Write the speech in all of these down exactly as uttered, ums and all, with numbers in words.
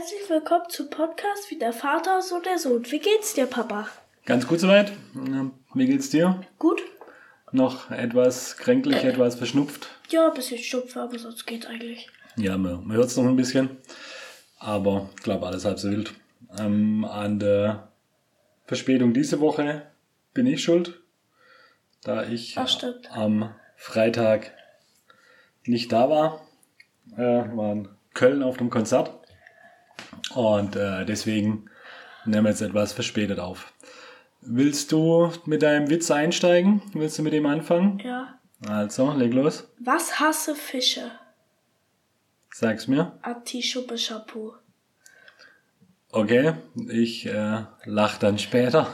Herzlich willkommen zum Podcast wie der Vater, so der Sohn. Wie geht's dir, Papa? Ganz gut soweit. Wie geht's dir? Gut. Noch etwas kränklich, äh, etwas verschnupft? Ja, ein bisschen Schnupfen, aber sonst geht's eigentlich. Ja, man, man hört es noch ein bisschen. Aber ich glaube, alles halb so wild. Ähm, an der Verspätung diese Woche bin ich schuld, da ich Ach, am Freitag nicht da war. Äh, war in Köln auf dem Konzert. Und äh, deswegen nehmen wir jetzt etwas verspätet auf. Willst du mit deinem Witz einsteigen? Willst du mit dem anfangen? Ja. Also, leg los. Was hasse Fische? Sag's mir. Anti-Schuppe-Shampoo. Okay, ich äh, lach dann später.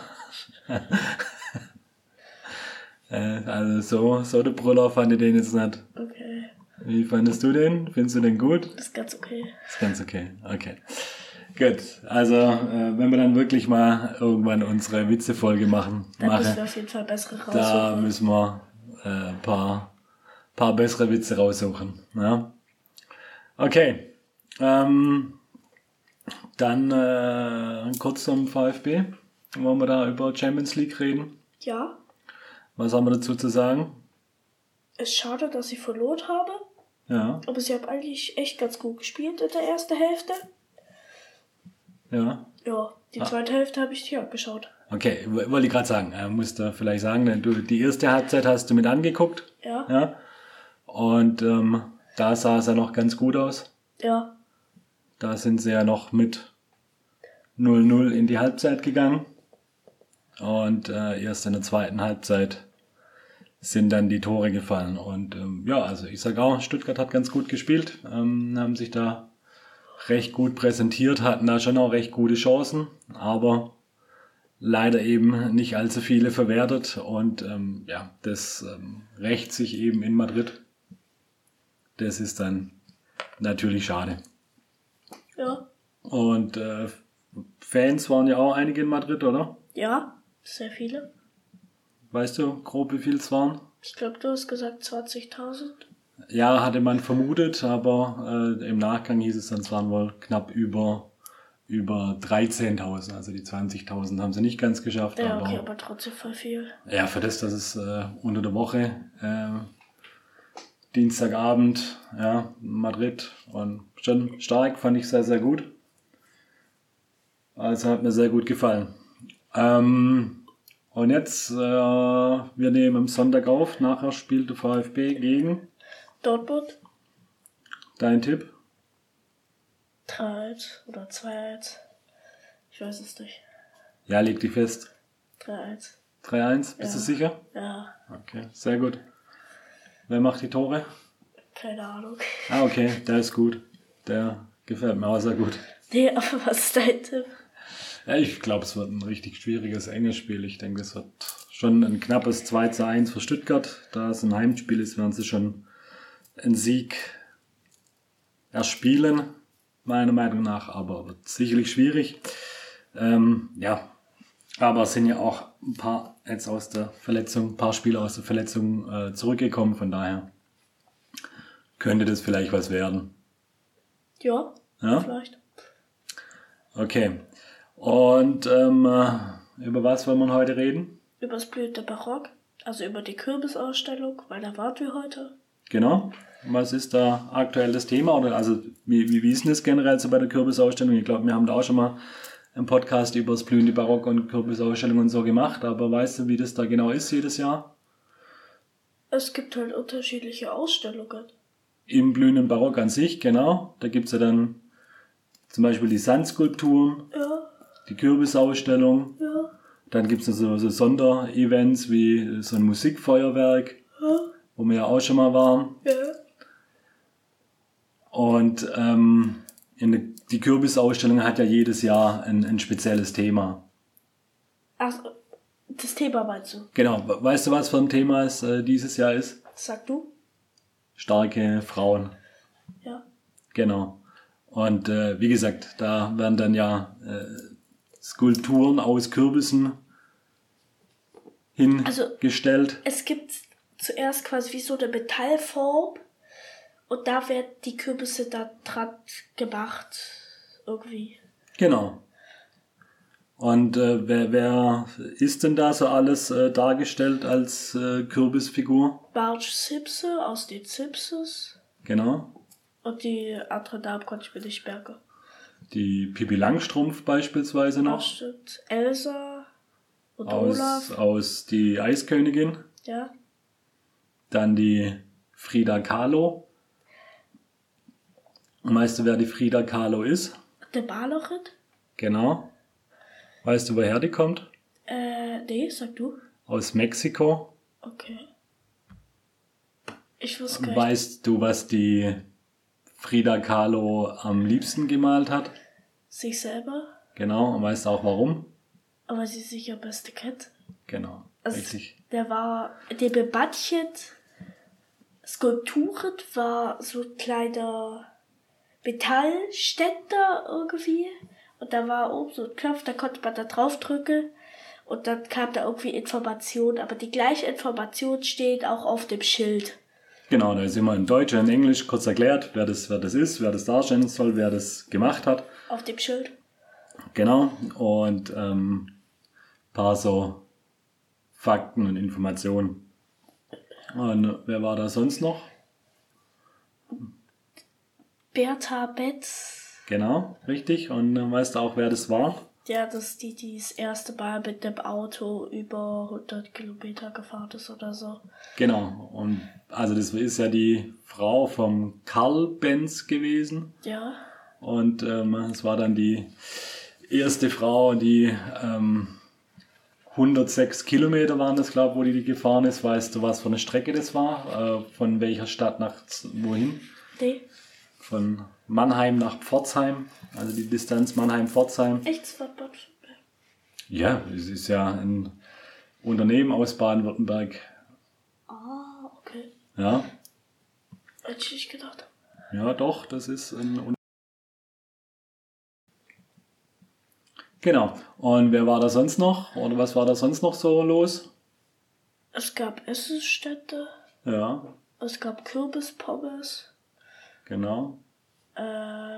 äh, also so, so der Brüller fand ich den jetzt nicht. Okay. Wie fandest du den? Findest du den gut? Das ist ganz okay. Das ist ganz okay, okay. Gut, also äh, wenn wir dann wirklich mal irgendwann unsere Witze-Folge machen, dann mache, müssen wir auf jeden Fall bessere raussuchen. da müssen wir äh, ein paar, paar bessere Witze raussuchen. Ja? Okay, ähm, dann äh, kurz zum VfB. Wollen wir da über Champions League reden? Ja. Was haben wir dazu zu sagen? Es ist schade, dass ich verloren habe. Ja. Aber sie haben eigentlich echt ganz gut gespielt in der ersten Hälfte. Ja. Ja, die zweite ah. Hälfte habe ich dir angeschaut. Okay, wollte ich gerade sagen. Äh, musst du vielleicht sagen, du, die erste Halbzeit hast du mit angeguckt. Ja. Ja. Und ähm, da sah es ja noch ganz gut aus. Ja. Da sind sie ja noch mit null null in die Halbzeit gegangen. Und äh, erst in der zweiten Halbzeit sind dann die Tore gefallen. Und ähm, ja, also ich sage auch, Stuttgart hat ganz gut gespielt. Ähm, haben sich da recht gut präsentiert, hatten da schon auch recht gute Chancen, aber leider eben nicht allzu viele verwertet. Und ähm, ja, das ähm, rächt sich eben in Madrid. Das ist dann natürlich schade. Ja. Und äh, Fans waren ja auch einige in Madrid, oder? Ja, sehr viele. Weißt du grob, wie viel es waren? Ich glaube, du hast gesagt zwanzigtausend. Ja, hatte man vermutet, aber äh, im Nachgang hieß es dann, es waren wohl knapp über, über dreizehntausend. Also die zwanzigtausend haben sie nicht ganz geschafft. Ja, aber, okay, aber trotzdem voll viel. Ja, für das, dass es äh, unter der Woche äh, Dienstagabend, ja, Madrid, und schon stark, fand ich sehr, sehr gut. Also hat mir sehr gut gefallen. Ähm, und jetzt, äh, wir nehmen am Sonntag auf, nachher spielt der VfB gegen Dortmund. Dein Tipp? drei eins oder zwei eins. Ich weiß es nicht. Ja, leg dich fest. drei eins. drei eins, bist ja. du sicher? Ja. Okay, sehr gut. Wer macht die Tore? Keine Ahnung. Ah, okay, der ist gut. Der gefällt mir auch sehr gut. Nee, aber was ist dein Tipp? Ja, ich glaube, es wird ein richtig schwieriges, enges Spiel. Ich denke, es wird schon ein knappes zwei zu eins für Stuttgart. Da es ein Heimspiel ist, werden sie schon einen Sieg erspielen, meiner Meinung nach, aber wird sicherlich schwierig. Ähm, ja, aber es sind ja auch ein paar jetzt aus der Verletzung, ein paar Spieler aus der Verletzung äh, zurückgekommen, von daher könnte das vielleicht was werden. Ja, ja? Vielleicht. Okay, und ähm, über was wollen wir heute reden? Über das blühende Barock, also über die Kürbisausstellung, weil da waren wir heute. Genau. Was ist da aktuell das Thema? Oder also wie, wie, wie ist denn das generell so bei der Kürbisausstellung? Ich glaube, wir haben da auch schon mal einen Podcast über das blühende Barock und Kürbisausstellung und so gemacht, aber weißt du, wie das da genau ist jedes Jahr? Es gibt halt unterschiedliche Ausstellungen. Im blühenden Barock an sich, genau. Da gibt es ja dann zum Beispiel die Sandskulpturen, ja. die Kürbisausstellung. Ja. Dann gibt es so, so Sonderevents wie so ein Musikfeuerwerk, ja. wo wir ja auch schon mal waren. Ja. Und ähm, in der, die Kürbisausstellung hat ja jedes Jahr ein, ein spezielles Thema. Ach, das Thema meinst du? Genau. Weißt du, was für ein Thema es äh, dieses Jahr ist? Sag du. Starke Frauen. Ja. Genau. Und äh, wie gesagt, da werden dann ja äh, Skulpturen aus Kürbissen hingestellt. Also, es gibt zuerst quasi wie so eine Metallform und da werden die Kürbisse da dran gemacht irgendwie. Genau. Und äh, wer, wer ist denn da so alles äh, dargestellt als äh, Kürbisfigur? Barge Simpson aus den Simpsons. Genau. Und die andere Namen konnte ich mir nicht merken. Die Pippi Langstrumpf beispielsweise noch. Ach, stimmt. Elsa und Aus, Olaf. aus Die Eiskönigin. Ja. Dann die Frida Kahlo. Und weißt du, wer die Frida Kahlo ist? Der Balerin? Genau. Weißt du, woher die kommt? Äh, nee, sag du. Aus Mexiko. Okay. Ich wusste gar nicht. Weißt du, was die Frida Kahlo am liebsten gemalt hat? Sich selber, Genau. Und weißt du auch warum? aber sie sich ja beste kennt. Genau. Also, Richtig. der war, der Bebadchet Skulpturen war so ein kleiner Metallständer irgendwie. Und da war oben so ein Knopf, da konnte man da drauf drücken. Und dann kam da irgendwie Information. Aber die gleiche Information steht auch auf dem Schild. Genau, da ist immer in Deutsch und in Englisch kurz erklärt, wer das, wer das ist, wer das darstellen soll, wer das gemacht hat. Auf dem Schild. Genau. Und ähm, ein paar so Fakten und Informationen. Und wer war da sonst noch? Bertha Betz. Genau, richtig. Und äh, weißt du auch, wer das war? Ja, das ist die, die das erste Mal mit dem Auto über hundert Kilometer gefahren ist oder so. Genau. Und also das ist ja die Frau vom Karl Benz gewesen. Ja. Und ähm, es war dann die erste Frau, die ähm, hundertsechs Kilometer waren das, glaube ich, wo die, die gefahren ist. Weißt du, was für eine Strecke das war? Äh, von welcher Stadt nach wohin? Nee. Von Mannheim nach Pforzheim. Also die Distanz Mannheim-Pforzheim. Echt? Das war Bad. Ja, es ist ja ein Unternehmen aus Baden-Württemberg. Ah, okay. Ja, Hätte ich nicht gedacht. ja, doch, das ist ein Un- Genau. Und wer war da sonst noch? Oder was war da sonst noch so los? Es gab Essensstätte. Ja, Es gab Kürbispommes. genau. Äh,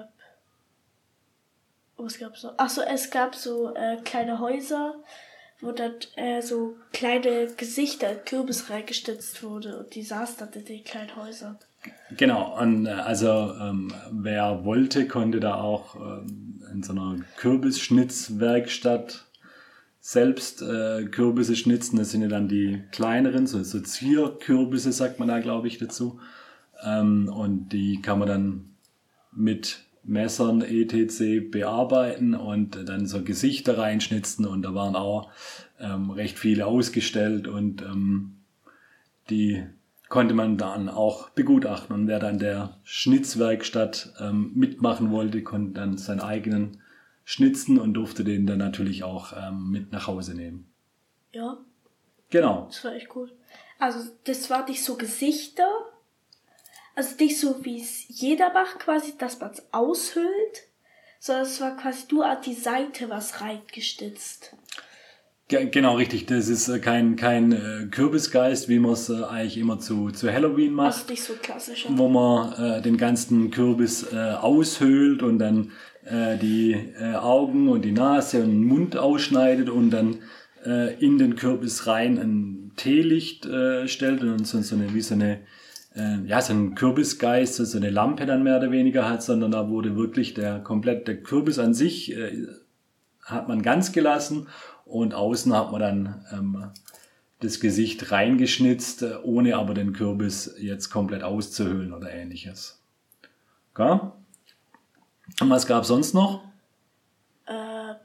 was gab's noch? Achso, es gab so äh, kleine Häuser, wo dann äh, so kleine Gesichter in Kürbis reingestützt wurde und die saß dann in den kleinen Häusern. Genau, und äh, also ähm, wer wollte, konnte da auch ähm, in so einer Kürbisschnitzwerkstatt selbst äh, Kürbisse schnitzen. Das sind ja dann die kleineren, so, so Zierkürbisse sagt man da, glaube ich, dazu. Ähm, und die kann man dann mit Messern et cetera bearbeiten und dann so Gesichter reinschnitzen. Und da waren auch ähm, recht viele ausgestellt und ähm, die konnte man dann auch begutachten. Und wer dann der Schnitzwerkstatt ähm, mitmachen wollte, konnte dann seinen eigenen schnitzen und durfte den dann natürlich auch ähm, mit nach Hause nehmen. Ja, Genau. das war echt cool. Also das war nicht so Gesichter, also nicht so wie es jeder macht quasi, dass man es aushöhlt, sondern es war quasi nur an die Seite was reingestitzt. Ge- Genau, richtig. Das ist äh, kein, kein äh, Kürbisgeist, wie man es äh, eigentlich immer zu, zu Halloween macht. Also nicht so klassisch. Wo man äh, den ganzen Kürbis äh, aushöhlt und dann äh, die äh, Augen und die Nase und den Mund ausschneidet und dann äh, in den Kürbis rein ein Teelicht äh, stellt und so, so eine, wie so eine, äh, ja, so ein Kürbisgeist, so eine Lampe dann mehr oder weniger hat, sondern da wurde wirklich der komplett, der Kürbis an sich äh, hat man ganz gelassen und außen hat man dann ähm, das Gesicht reingeschnitzt, ohne aber den Kürbis jetzt komplett auszuhöhlen oder ähnliches. Okay? Und was gab es sonst noch? Äh,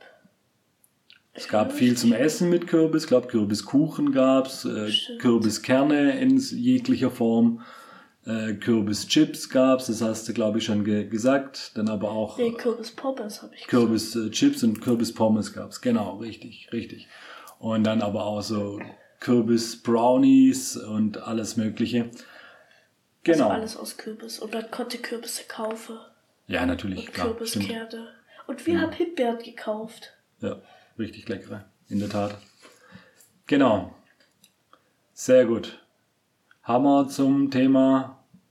Es gab viel zum Essen mit Kürbis. Ich glaube, Kürbiskuchen gab es, äh, Stimmt. Kürbiskerne in jeglicher Form, äh, Kürbischips gab es, das hast du, glaube ich, schon ge gesagt. Dann aber auch nee, Kürbispommes habe ich gesagt. Kürbischips und Kürbispommes gab es. Genau, richtig, richtig. Und dann aber auch so Kürbis-Brownies und alles Mögliche. Genau. Also alles aus Kürbis. Und man konnte Kürbisse kaufen. Ja, natürlich, Und klar. Stimmt. Kürbiskerne. Und wir haben Himbeeren gekauft. Ja, richtig lecker, in der Tat. Genau. Sehr gut. Haben wir zum Thema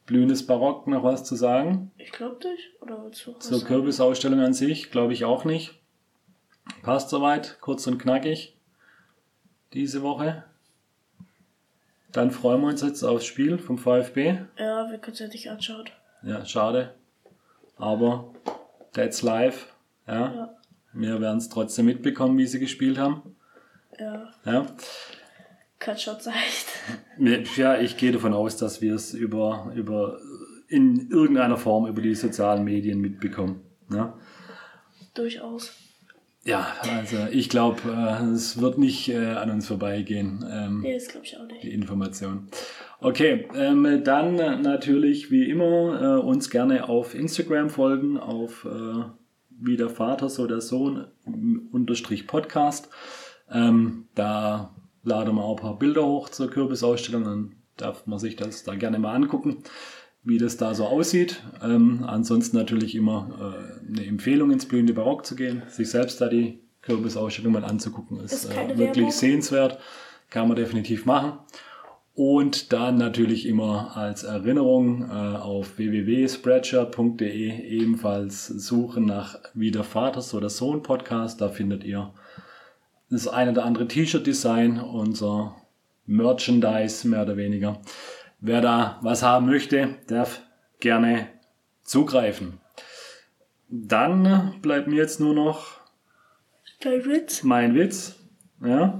Blühendes Barock noch was zu sagen? Ich glaube nicht. Oder willst du was Zur sagen? Kürbisausstellung an sich glaube ich auch nicht. Passt soweit, kurz und knackig diese Woche. Dann freuen wir uns jetzt aufs Spiel vom VfB. Ja, wir können es ja nicht anschauen. Ja, schade. Aber that's life. Ja. Ja. Wir werden es trotzdem mitbekommen, wie sie gespielt haben. Ja, Ja. kann schon sein. Ja, ich gehe davon aus, dass wir es über, über in irgendeiner Form über die sozialen Medien mitbekommen. Ja. Durchaus. Ja, also ich glaube, äh, es wird nicht äh, an uns vorbeigehen, ähm, Nee, das glaube ich auch nicht. die Information. Okay, ähm, dann natürlich wie immer äh, uns gerne auf Instagram folgen, auf äh, wie der Vater, so der Sohn, unterstrich Podcast. Ähm, da laden wir auch ein paar Bilder hoch zur Kürbisausstellung, dann darf man sich das da gerne mal angucken, wie das da so aussieht. Ähm, ansonsten natürlich immer äh, eine Empfehlung, ins Blühende Barock zu gehen, sich selbst da die Kürbisausstellung mal anzugucken, ist, Ist keine äh, wirklich Werbung. sehenswert, kann man definitiv machen. Und dann natürlich immer als Erinnerung äh, auf w w w punkt spreadshirt punkt d e ebenfalls suchen nach Wie der Vater, so der Sohn Podcast, da findet ihr das eine oder andere T-Shirt-Design, unser Merchandise mehr oder weniger. Wer da was haben möchte, darf gerne zugreifen. Dann bleibt mir jetzt nur noch Kein Witz. mein Witz. Ja.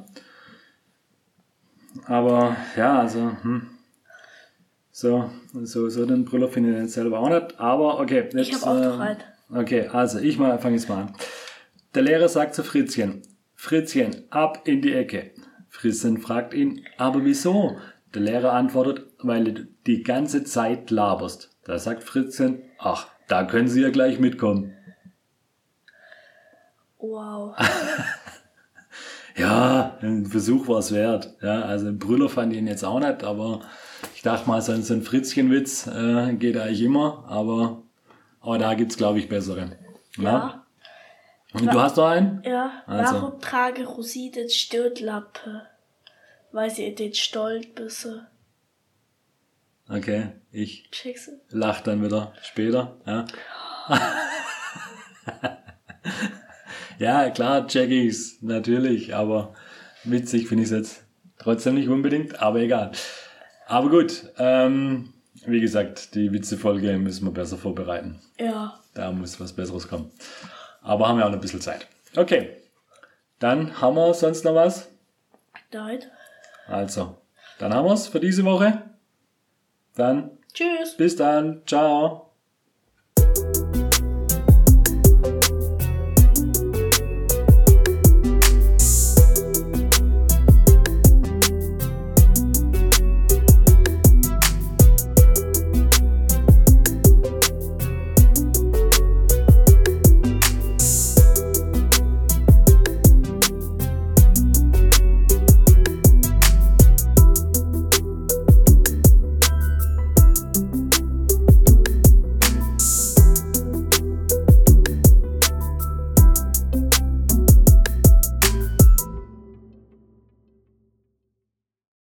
Aber ja, also hm. so, so, so den Brüller finde ich jetzt selber auch nicht. Aber okay. Jetzt, Ich habe auch noch einen. Okay, also ich mal fange jetzt mal an. Der Lehrer sagt zu Fritzchen, Fritzchen, ab in die Ecke. Fritzchen fragt ihn, aber wieso? Der Lehrer antwortet, weil du die ganze Zeit laberst. Da sagt Fritzchen, ach, da können Sie ja gleich mitkommen. Wow. Ja, ein Versuch war es wert. Ja, also ein Brüller fand ich ihn jetzt auch nicht, aber ich dachte mal, so ein so ein Fritzchenwitz äh, geht eigentlich immer, aber, aber da gibt's glaube ich bessere. Ja. Ja. Und du hast noch einen? Ja. Also. Warum trage Rosinen Stirnlampe? Weil sie in den Stolpisse. Okay, ich Checkst du? lach dann wieder später. Ja, ja klar, check ich's, natürlich, aber witzig finde ich es jetzt trotzdem nicht unbedingt, aber egal. Aber gut, ähm, wie gesagt, die Witzefolge müssen wir besser vorbereiten. Ja. Da muss was Besseres kommen. Aber haben wir auch noch ein bisschen Zeit. Okay, dann haben wir sonst noch was? Nein. Also, dann haben wir's für diese Woche. Dann Tschüss. bis dann. Ciao.